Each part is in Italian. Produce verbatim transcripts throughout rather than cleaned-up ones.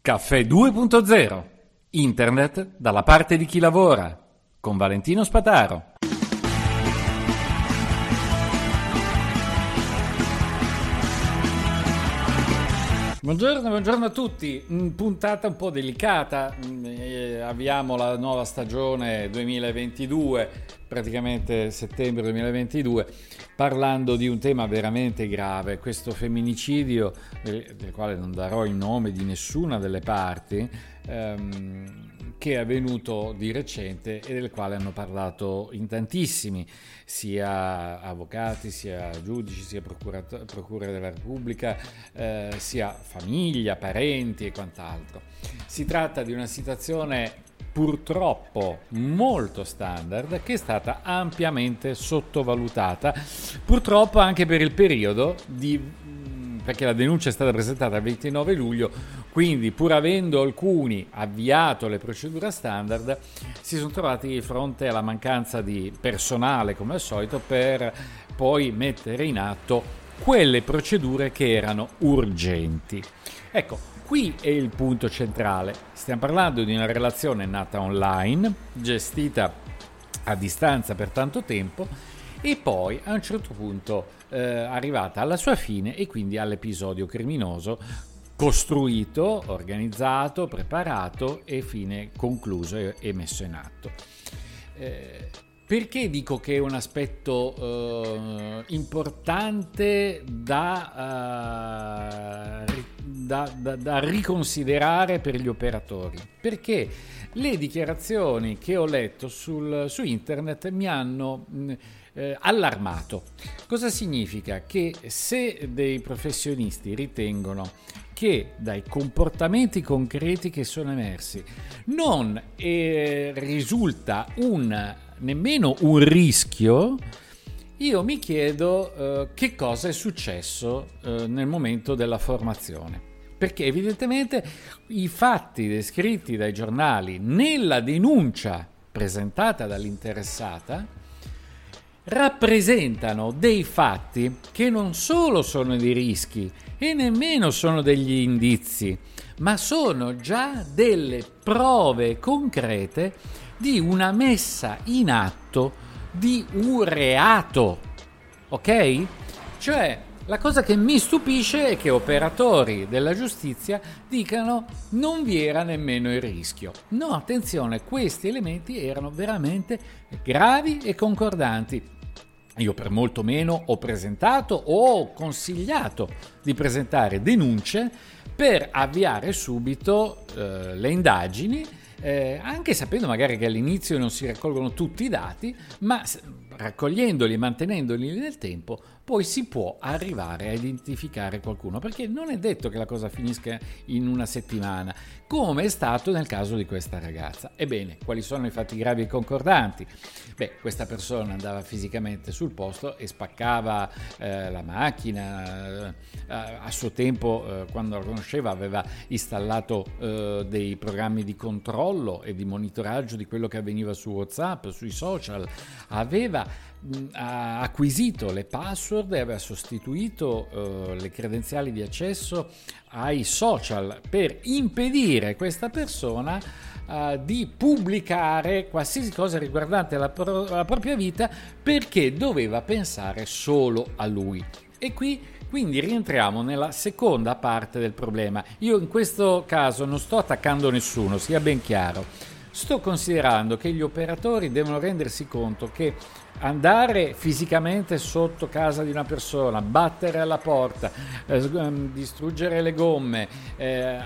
Caffè due punto zero. Internet dalla parte di chi lavora. Con Valentino Spataro. Buongiorno, buongiorno a tutti. Puntata un po' delicata. Eh, avviamo la nuova stagione duemilaventidue, praticamente settembre duemilaventidue, parlando di un tema veramente grave, questo femminicidio, del, del quale non darò il nome di nessuna delle parti, ehm, che è avvenuto di recente e del quale hanno parlato in tantissimi, sia avvocati, sia giudici, sia procure della Repubblica, eh, sia famiglia, parenti e quant'altro. Si tratta di una situazione purtroppo molto standard, che è stata ampiamente sottovalutata, purtroppo anche per il periodo di perché la denuncia è stata presentata il ventinove luglio, quindi pur avendo alcuni avviato le procedure standard, si sono trovati di fronte alla mancanza di personale, come al solito, per poi mettere in atto quelle procedure che erano urgenti. Ecco, qui è il punto centrale. Stiamo parlando di una relazione nata online, gestita a distanza per tanto tempo, e poi a un certo punto eh, arrivata alla sua fine e quindi all'episodio criminoso costruito, organizzato, preparato e fine concluso e, e messo in atto. Eh, perché dico che è un aspetto eh, importante da, uh, da, da, da riconsiderare per gli operatori? Perché le dichiarazioni che ho letto sul, su internet mi hanno mh, eh, allarmato. Cosa significa? Che se dei professionisti ritengono che dai comportamenti concreti che sono emersi non eh, risulta un nemmeno un rischio, io mi chiedo eh, che cosa è successo eh, nel momento della formazione, perché evidentemente i fatti descritti dai giornali nella denuncia presentata dall'interessata rappresentano dei fatti che non solo sono dei rischi e nemmeno sono degli indizi, ma sono già delle prove concrete di una messa in atto di un reato, ok? Cioè, la cosa che mi stupisce è che operatori della giustizia dicano non vi era nemmeno il rischio. No, attenzione, questi elementi erano veramente gravi e concordanti. Io per molto meno ho presentato o ho consigliato di presentare denunce per avviare subito eh, le indagini, eh, anche sapendo magari che all'inizio non si raccolgono tutti i dati, ma raccogliendoli e mantenendoli nel tempo poi si può arrivare a identificare qualcuno, perché non è detto che la cosa finisca in una settimana, come è stato nel caso di questa ragazza. Ebbene, quali sono i fatti gravi e concordanti? Beh, questa persona andava fisicamente sul posto e spaccava eh, la macchina, eh, a suo tempo, eh, quando la conosceva, aveva installato eh, dei programmi di controllo e di monitoraggio di quello che avveniva su WhatsApp, sui social, aveva ha acquisito le password e aveva sostituito uh, le credenziali di accesso ai social per impedire a questa persona uh, di pubblicare qualsiasi cosa riguardante la, pro- la propria vita, perché doveva pensare solo a lui. E qui quindi rientriamo nella seconda parte del problema. Io in questo caso non sto attaccando nessuno, sia ben chiaro. Sto considerando che gli operatori devono rendersi conto che andare fisicamente sotto casa di una persona, battere alla porta, eh, distruggere le gomme, eh,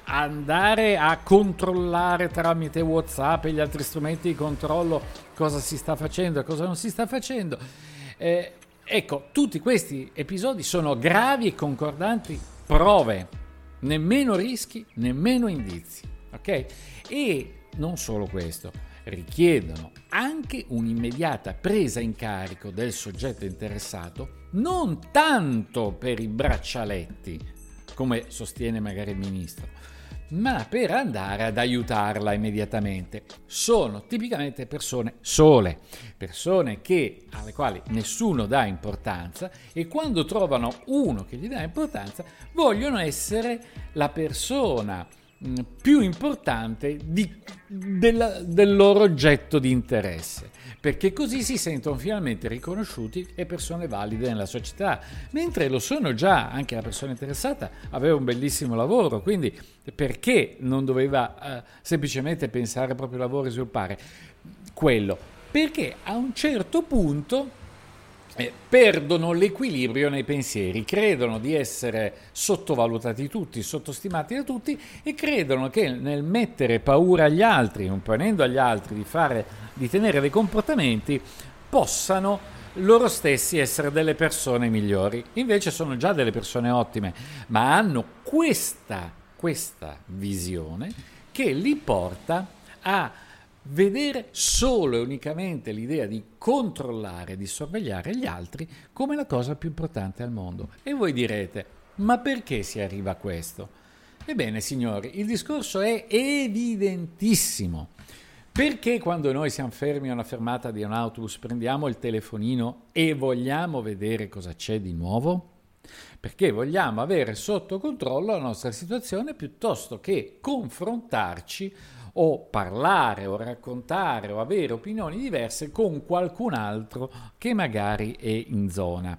andare a controllare tramite WhatsApp e gli altri strumenti di controllo cosa si sta facendo e cosa non si sta facendo, eh, ecco, tutti questi episodi sono gravi e concordanti prove, nemmeno rischi, nemmeno indizi, ok? E non solo questo, richiedono anche un'immediata presa in carico del soggetto interessato, non tanto per i braccialetti, come sostiene magari il ministro, ma per andare ad aiutarla immediatamente. Sono tipicamente persone sole, persone che, alle quali nessuno dà importanza, e quando trovano uno che gli dà importanza vogliono essere la persona mh, più importante di, della, del loro oggetto di interesse, perché così si sentono finalmente riconosciuti e persone valide nella società, mentre lo sono già. Anche la persona interessata aveva un bellissimo lavoro, quindi perché non doveva eh, semplicemente pensare al proprio lavoro e sviluppare quello? Perché a un certo punto Eh, perdono l'equilibrio nei pensieri, credono di essere sottovalutati tutti, sottostimati da tutti, e credono che nel mettere paura agli altri, imponendo agli altri di fare, di tenere dei comportamenti, possano loro stessi essere delle persone migliori. Invece sono già delle persone ottime, ma hanno questa, questa visione che li porta a vedere solo e unicamente l'idea di controllare, di sorvegliare gli altri come la cosa più importante al mondo. E voi direte, ma perché si arriva a questo? Ebbene, signori, il discorso è evidentissimo. Perché quando noi siamo fermi a una fermata di un autobus, prendiamo il telefonino e vogliamo vedere cosa c'è di nuovo? Perché vogliamo avere sotto controllo la nostra situazione piuttosto che confrontarci o parlare o raccontare o avere opinioni diverse con qualcun altro che magari è in zona.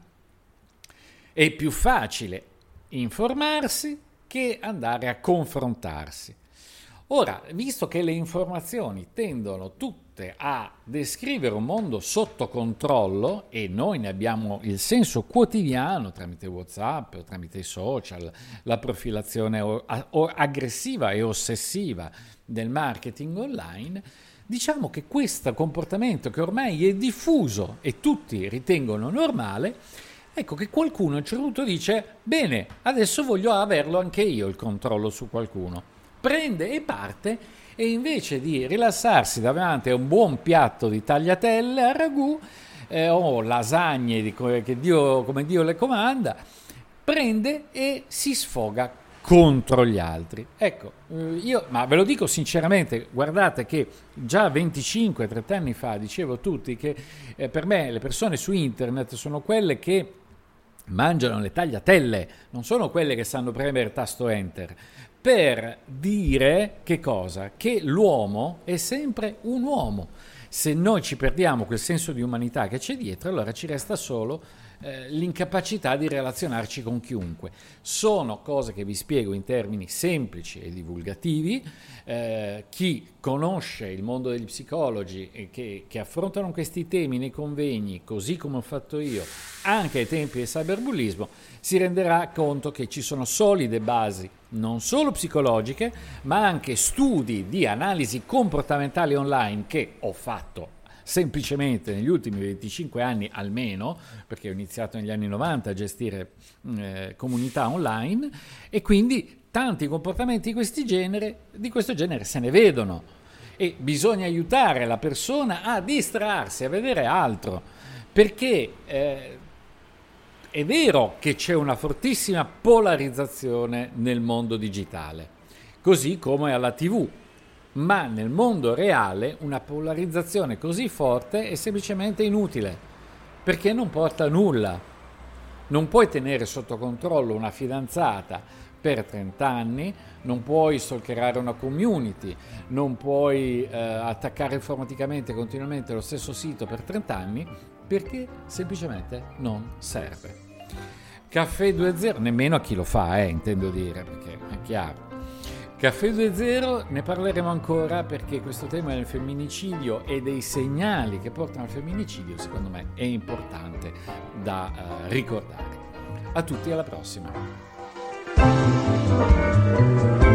È più facile informarsi che andare a confrontarsi. Ora, visto che le informazioni tendono tutte a descrivere un mondo sotto controllo, e noi ne abbiamo il senso quotidiano tramite WhatsApp o tramite i social, la profilazione o- o aggressiva e ossessiva del marketing online, diciamo che questo comportamento, che ormai è diffuso e tutti ritengono normale, ecco che qualcuno a un certo punto dice: bene, adesso voglio averlo anche io il controllo su qualcuno. Prende e parte, e invece di rilassarsi davanti a un buon piatto di tagliatelle a ragù eh, o lasagne di co- che Dio, come Dio le comanda, prende e si sfoga contro gli altri. Ecco, io, ma ve lo dico sinceramente, guardate che già venticinque trenta anni fa dicevo a tutti che eh, per me le persone su internet sono quelle che mangiano le tagliatelle, non sono quelle che sanno premere il tasto enter, per dire che cosa? Che l'uomo è sempre un uomo. Se noi ci perdiamo quel senso di umanità che c'è dietro, allora ci resta solo eh, l'incapacità di relazionarci con chiunque. Sono cose che vi spiego in termini semplici e divulgativi. Eh, chi conosce il mondo degli psicologi e che, che affrontano questi temi nei convegni, così come ho fatto io, anche ai tempi del cyberbullismo, si renderà conto che ci sono solide basi non solo psicologiche, ma anche studi di analisi comportamentali online che ho fatto semplicemente negli ultimi venticinque anni almeno, perché ho iniziato negli anni novanta a gestire eh, comunità online, e quindi tanti comportamenti di, questi genere, di questo genere se ne vedono, e bisogna aiutare la persona a distrarsi, a vedere altro, perché eh, è vero che c'è una fortissima polarizzazione nel mondo digitale, così come alla tivù, ma nel mondo reale una polarizzazione così forte è semplicemente inutile, perché non porta a nulla. Non puoi tenere sotto controllo una fidanzata per trenta anni, non puoi stalkerare una community, non puoi eh, attaccare informaticamente continuamente lo stesso sito per trenta anni, perché semplicemente non serve. Caffè due zero, nemmeno a chi lo fa, eh, intendo dire, perché è chiaro. Caffè due zero, ne parleremo ancora, perché questo tema del femminicidio e dei segnali che portano al femminicidio, secondo me, è importante da uh, ricordare. A tutti, alla prossima.